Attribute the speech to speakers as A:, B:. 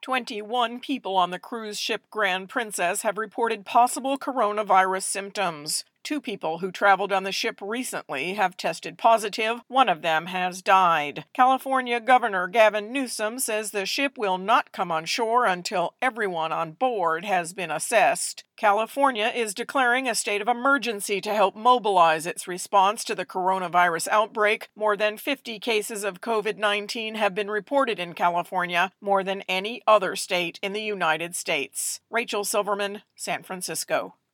A: 21 people on the cruise ship Grand Princess have reported possible coronavirus symptoms. 2 people who traveled on the ship recently have tested positive. One of them has died. California Governor Gavin Newsom says the ship will not come on shore until everyone on board has been assessed. California is declaring a state of emergency to help mobilize its response to the coronavirus outbreak. More than 50 cases of COVID-19 have been reported in California, more than any other state in the United States. Rachel Silverman, San Francisco.